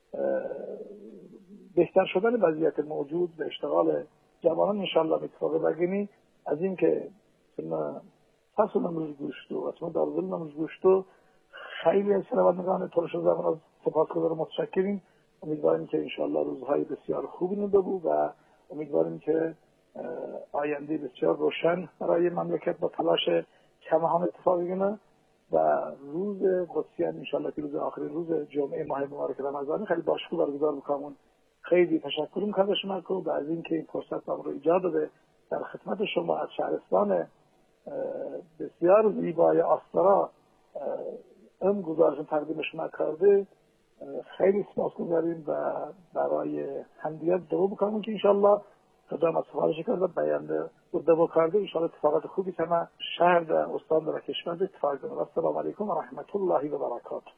بهتر شدن وضعیت موجود و اشتغال جوانان انشالله اتفاق بگیریم از این که چما فصل نموز گوشتو و چما دارزل نموز گوشتو خیلی از شنوندگان ترش زمان از سپاسگزار متشکریم. امیدواریم که انشالله روزهای بسیار خوبی نبود و امیدواریم که آینده بسیار روشن برای مملکت با تلاش کمه هم اتفاق بگیره و روز قدسیان انشالله که روز آخرین روز جمعه ماه مبارک رمضان خیلی باشکوه برگزار بکنم. خیلی تشکر میکنم از شما که از اینکه این فرصت رو ایجاد داده در خدمت شما از شهرستان بسیار زیبای آسترا ام گزارش تقدیم شما کرده خیلی سپاسگزاریم و برای همدیگر دعا بکنم که انشالله خدا ما سفارش کرده بیان دعا کرده انشالله اتفاقات خوبی که ما شهر و استان و کشور اتفاق کنه. السلام علیکم و رحمت الله و برکاته.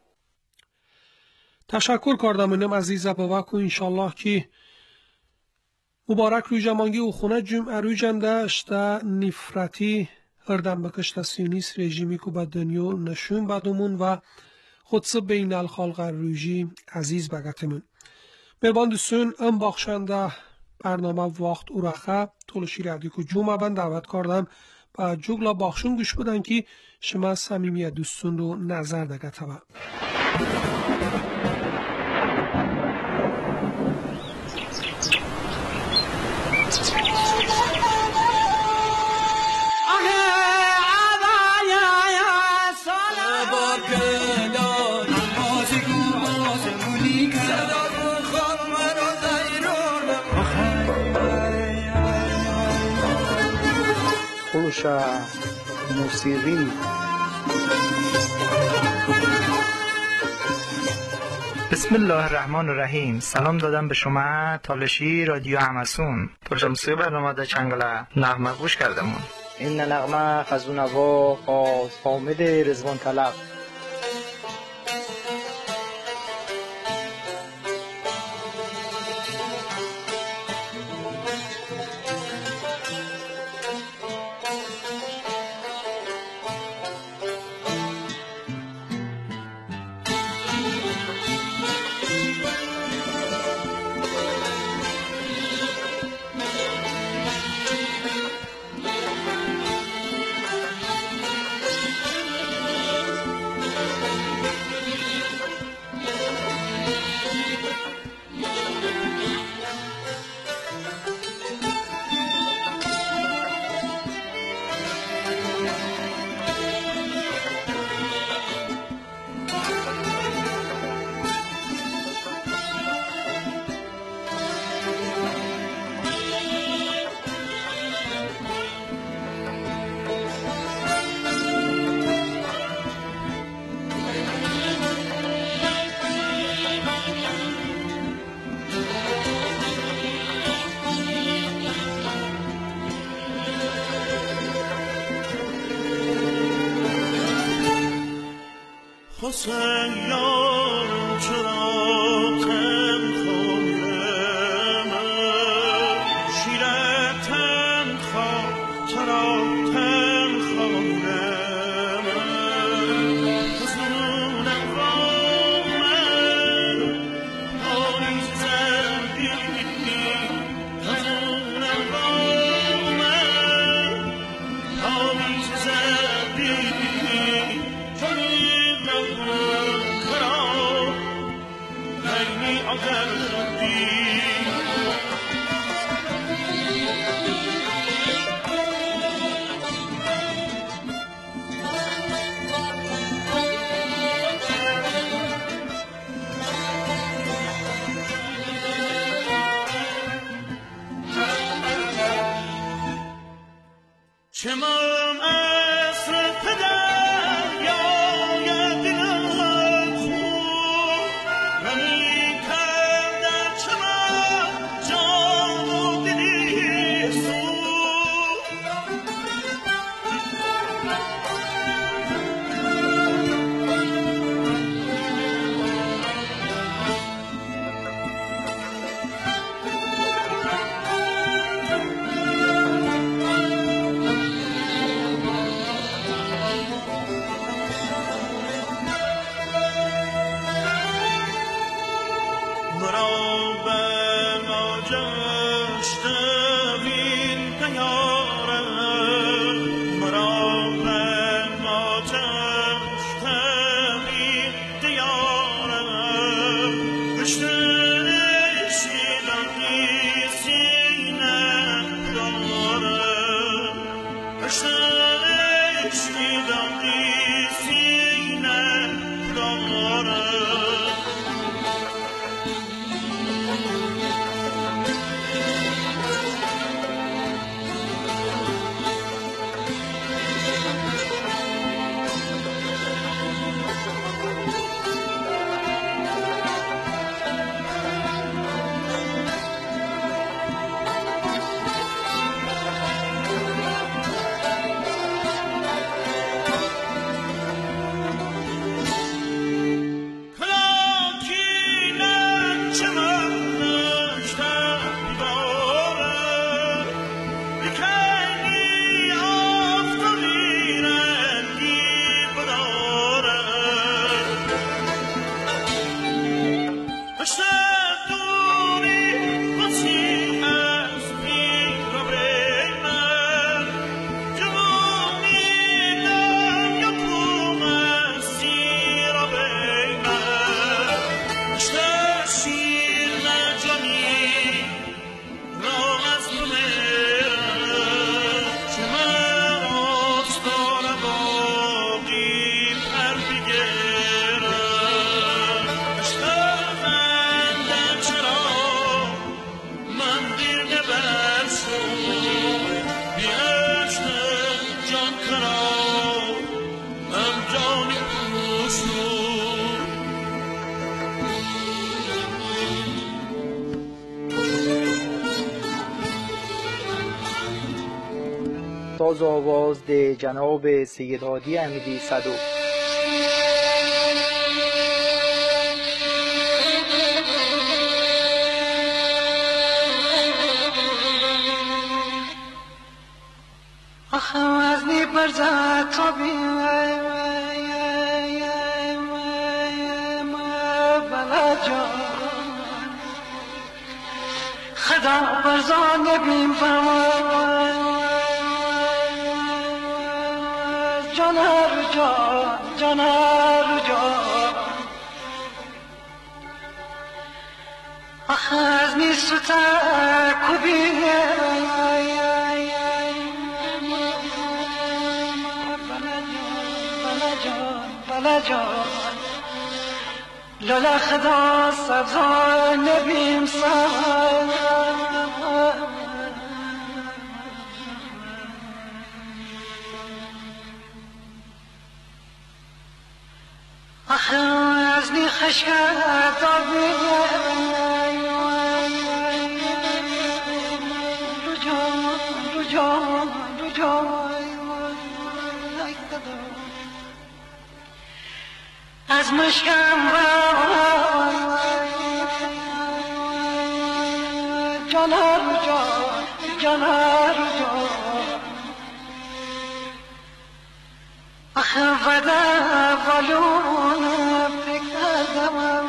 تشکر کردم عزیز باباکو انشالله که مبارک روی جمانگی و خونه جمعه روی جمدشت نفرتی هردم بکشت سیونیست رژیمی که به دنیا نشون بدمون و خودسه بین الخلق رویجی عزیز بگتمون. مربان دوستون ام باخشنده برنامه وقت اورخه طولشی رادیو که جمعه بند دعوت کردم و جگلا باخشون گوش بودن که شما صمیمی دوستون رو نظر دگتمون. بار کلان آزی کو آزمونی کلا خور مرا زیرون فروش موسیقی. بسم الله الرحمن الرحیم. سلام دادم به شما تالشی رادیو همسون. پرجمسی برنامه در چنگله نغمه گوش کردمون. این نغمه خزونوا خاص حامد رضوان طلب. حسین یارم چرا تن خواهم شیر تن خواه چرا تن خواهم حسونم با من پاییز زندگی حسونم با من پاییز زندگی چمام اصر پدر یا دلم خون نمی کردن چمام جان و دلی سون کلا آواز آواز ده جناب سید هادی امیدی صدوق. آخه وزنی برزد تا بیمه بلا جان خدا برزان نبیم فرمان جان هر جان جان هر جان آخه از نیست و تکوبیه بلا جان لالا خدا سبزای نبیم سر آخه از نی خشکت آبیه رو جان رو جان رو جان از مشکم جان هر جان جان هر جان آخه وده والون فکردم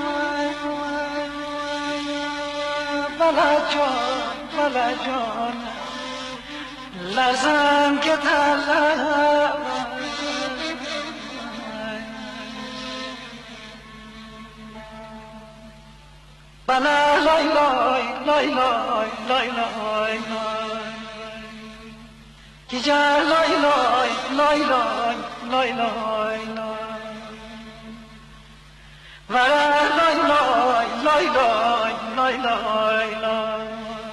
بلا جان بلا جان لرزم که تلم بلا لای لای لای لای لای لای کی جا لای لای لای لای لای لای ورا لای لای لای لای لای لای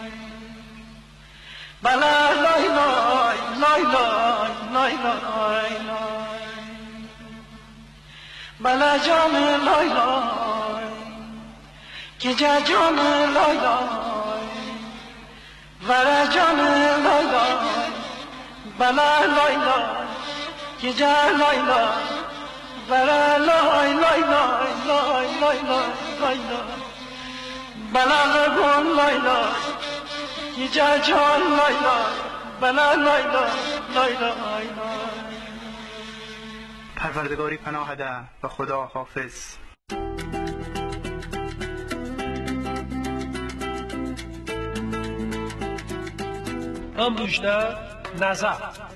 بلا لای لای لای لای لای لای بلا جان لای لای کی جا جان لای لای ورا جان لای لای بلا لای لای کی جا لای لای ورا لای لای لای لای لای لای لای بلا لگون لای لای کی جا جان لای لای بلا لای لای لای لای پروردگاری پناه ده و خدا حافظ. امروزده نظر.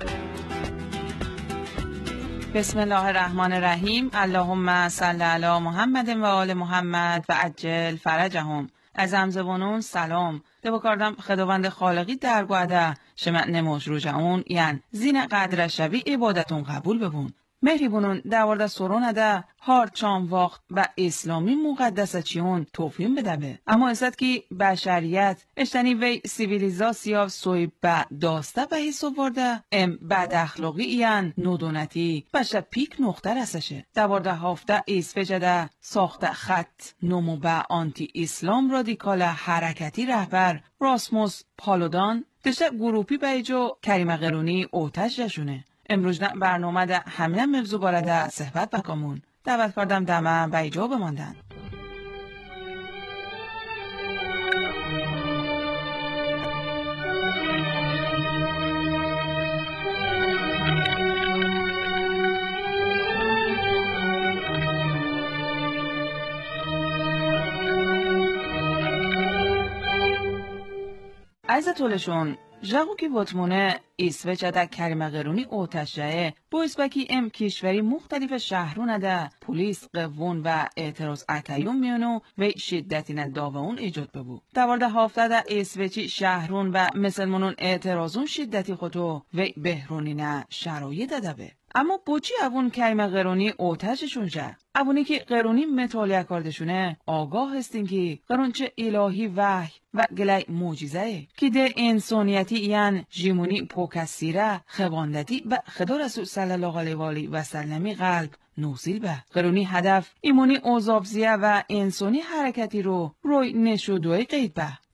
بسم الله الرحمن الرحیم. اللهم صل علی محمد و آل محمد و عجل فرجهم. از همزبانون سلام. ده بکاردم خداوند خالقی درگوهده شما نموش رو جاون یعن زین قدر شوی عبادتون قبول ببون. مهری بونون دوارده سرونه ده هار چان وقت و اسلامی مقدسه چیون توفیم بده به. اما ازد که بشریت اشتنی وی سیویلیزاسیا سوی با داسته به حساب ورده ام بد اخلاقی این نودونتی بشه پیک نقطه رسشه. دوارده هفته ایسفجه ده ساخته خط نمو به آنتی اسلام رادیکال حرکتی رهبر راسموس پالودان دشته گروپی به ایجو کریم قرونی اوتش جشونه. امروز برنامه ده همین موضوع بارده صحبت بکامون دعوت کردم دمه به ایجا بماندن. عیزه طولشون جاگو که وطمونه ایسوچه ده کریم قرونی اوتشه باعث بکی ام کشوری مختلف شهرونه ده پولیس قوون و اعتراض اکیون میونو و شدتی نه داوون ایجاد ببو. دوارده هفته ده ایسوچی شهرون و مسلمانون اعتراضون شدتی خودو و بهرونی نه شرایط ده به. اما بوچی اوون کریم قرونی اوتششون شه؟ اوونی که قرونی مطالعه کردشونه آگاه هستین که قرون چه الهی وحی و گلای موجیزه که ده انسانیتی یعن جیمونی پوکسیره خواندتی و خدا رسول صلی الله علیه و آله و سلمی قلب نوزیل به. قرونی هدف ایمونی اوزابزیه و انسانی حرکتی رو روی نشودوی قید به.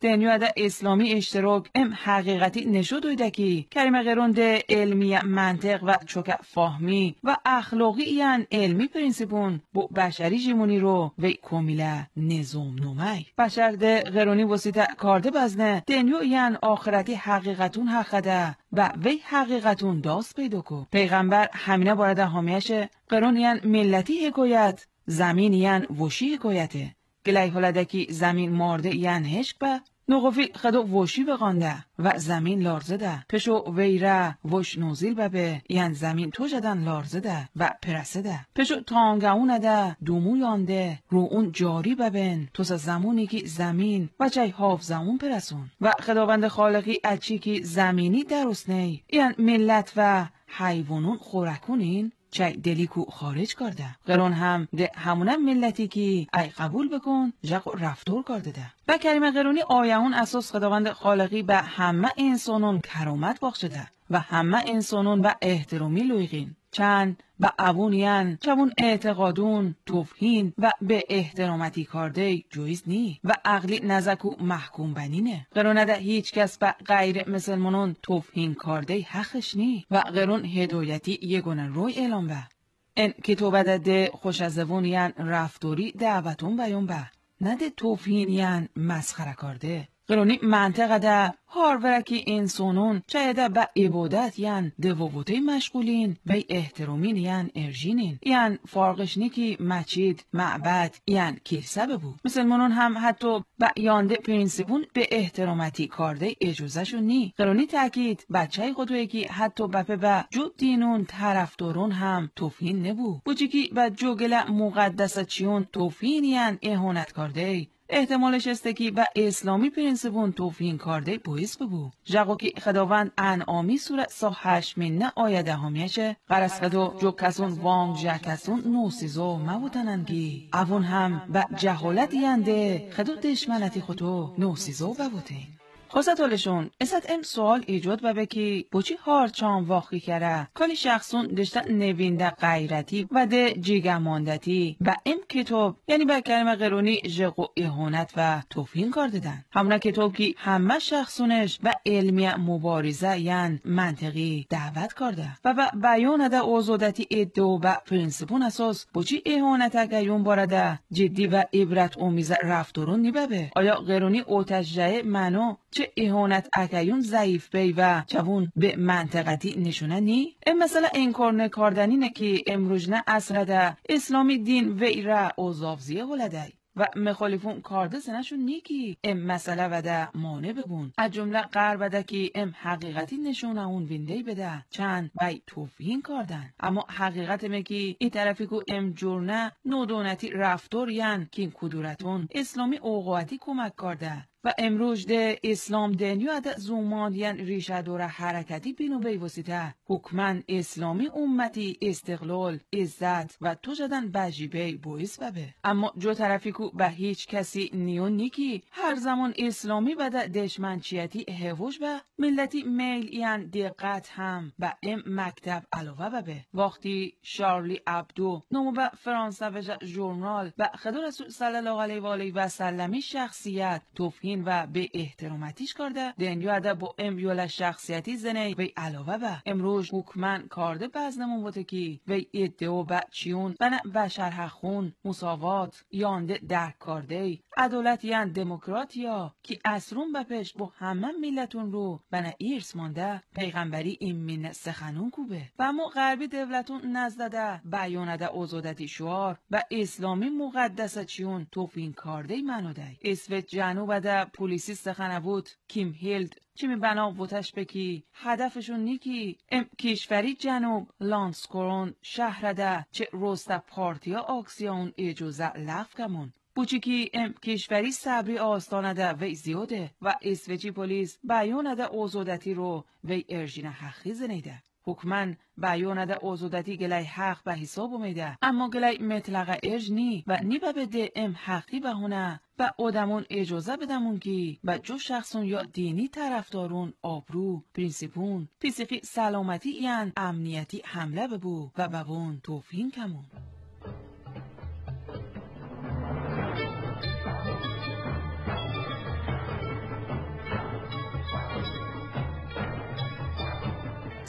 دنیو دا اسلامی اشتراک ام حقیقتی نشود ویدکی کریم غیرون ده علمی منطق و چوک فهمی و اخلاقی یان علمی پرینسیپون بو بشری جیمونی رو وی کمیله نظام نومی بشر ده غیرونی وسیطه کارده بزنه دنیو یان آخرتی حقیقتون حقده و وی حقیقتون داست پیدا کو. پیغمبر همینه بارده حامیشه قرون یان ملتی حکایت زمین یان وشی حکایته گلی حالدکی زمین مارده یان هشک با نقفی خدو وشی بغانده و زمین لارزه ده پشو ویره وش نوزیل ببه یان زمین تو جدن لارزه ده و پرسه ده پشو تانگاونه ده دومو یانده رو اون جاری ببن توس زمونی که زمین و چای حاف زمون پرسون و خداوند خالقی اچی که زمینی درست نی یان ملت و حیوانون خورکونین چای دلیکو خارج کرده قرون هم ده همونم ملتی که ای قبول بکن جق رفتور کرده ده و کریم قرونی آیهون اساس خداوند خالقی به همه انسانون کرامت بخشده و همه انسانون به احترامی لایقین چند به اوونیان چون اعتقادون توفهین و به احترامتی کرده جویز نی و عقلی نزکو محکوم بنینه قرون ده هیچ کس به غیر مسلمانون توفهین کرده حقش نی و قرون هدایتی یگونه روی اعلام به این کتوبه ده خوش از اوونیان رفتوری دعوتون بیان به نده توفهینیان مسخره کرده قرونی منطقه ده هارورکی انسانون چایده با عبادت یان دوووتی مشغولین و احترامین یان ارژینین یان فرقش نیکی مچید معبد یان کلیسه ببو مسلمانون هم حتی با یانده پرینسیپون به احترامتی کارده اجازه شو نی قرونی تاکید بچه خودوی که حتی بپه با جو دینون طرفدارون هم توفین نبو بوچی که با جو گله مقدس چیون توفین یان اهانت کرده احتمالش است که به اسلامی پرینسیپون توفین کرده بویس ببو جاگو که خداوند انعامی سوره سا هشت منه آیه دهمیشه قرص خدو جو کسون وانگ جا کسون نوسیزو مبوتننگی اوون هم به جهالت ینده خدو دشمنتی خودو نوسیزو ببوتین خواسته طولشون ازت ام سوال ایجاد ببه که بوچی هار چان واقعی کرده کالی شخصون دشتن نوینده غیرتی و ده جیگماندتی و ام کتاب یعنی به کلمه قرونی جغو اهانت و توفین کار دادن همونه کتاب که همه شخصونش و علمی مبارزه یعنی منطقی دعوت کرده و به بیان ده اوزودتی ادو و پرینسیپون اساس بوچی اهانت اگیون بارده جدی و عبرت امیز رفتارون نیبه آیا قرونی اوتجه منو چه اهانت اکیون ضعیف بی و چون به منطقتی نشونه نی؟ ام مثلا انکار نکاردنی نه که امروز نه اصرده اسلامی دین و ایره اوزافزیه ولده و مخالفون کارده سنشون نی که ام مسئله وده مانع ببون از جمله قرار بده که ام حقیقتی نشونه اون وینده بده چند بای توفین کردن اما حقیقت می که این طرفی که ام جورنه نودونتی رفتار یعن که این کدورتون اسلامی اوقواتی کمک کرده و امروز ده اسلام دنیو ده زوماندین ریشه دور حرکتی بینو بی وسیطه حکمن اسلامی امتی استقلال عزت و تو جدن بجیبه بویس ببه اما جو طرفی که به هیچ کسی نیون نیکی هر زمان اسلامی بده دشمنچیتی هوش به ملتی میل یعن دقت هم به ام مکتب علاوه ببه وقتی شارلی ابدو نمو به فرانسه وجه جورنال و خدا رسول صلی الله علیه و آله و سلمی شخصیت توفین و به احترامتیش کرده دنیا ده با امیول شخصیتی زنه و علاوه به امروز حکمن کرده بزنمون بوده که و ادعا به چیون و نه بشر حقون مساوات یانده درک کرده عدالت یعن دموکراتیا که اصرون بپش با همه ملتون رو و نه ایرس مانده پیغمبری این من سخنون کوبه و اما غربی دولتون نزده بیانده اوزادتی شعار و اسلامی مقدس چیون توفین کرده منوده اسویت جنوب ده پولیسی سخنه بود کیم هیلد چی می بنا بوتش بکی هدفشون نیکی ام کشوری جنوب لانسکورون شهر ده چه روسته پارتیا آکسیون اجازه لف کمون بوچی که ام کشوری صبری آستانه ده وی زیاده و اسویچی پولیس بیانه ده اوزودتی رو وی ارژین حقی زنیده حکمن بیانه ده اوزودتی گلی حق به حساب اومیده اما گلی مطلق ارج نی و نی به بده ام حقی بهونه و آدمون اجازه بدمون که و جو شخصون یا دینی طرفدارون آبرو پرینسیپون فیزیکی سلامتی یعن امنیتی حمله ببو و ببون توفین کمون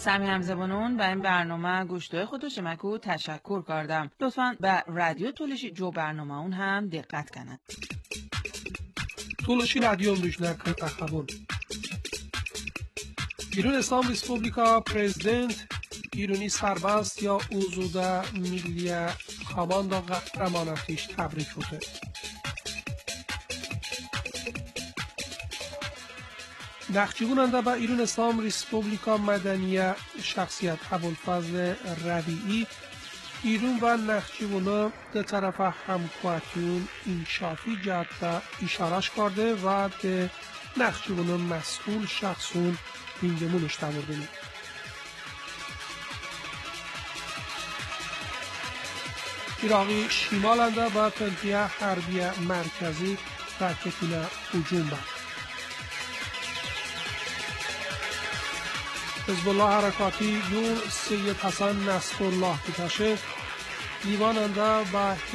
سمی همزبانون به این برنامه گوشتوی خودو شمکو تشکر کردم. لطفاً به رادیو تولشی جو برنامه اون هم دقت کنند. تولشی رادیو میجنک تخبون. ایران اسلام ریسپوبلیکا پرزیدنت ایرانی سربست یا اوزوده ملی خاماندا قهرمانتیش تبریک بوده. نخچیگوننده با ایران اسلام ریسپوبلیکا مدنیه شخصیت ابوالفضل ربیعی ایران و نخچیگونه در طرف همکواتیون انشافی جهت اشارش کرده و در نخچیگونه مسئول شخصون بینگمونش تبردنی. ایراقی شیمالنده با تنفیه حربی مرکزی راکتین هجوم برد. حزب الله حرکاتی یون سید حسن نصرالله بتاشه دیواننده با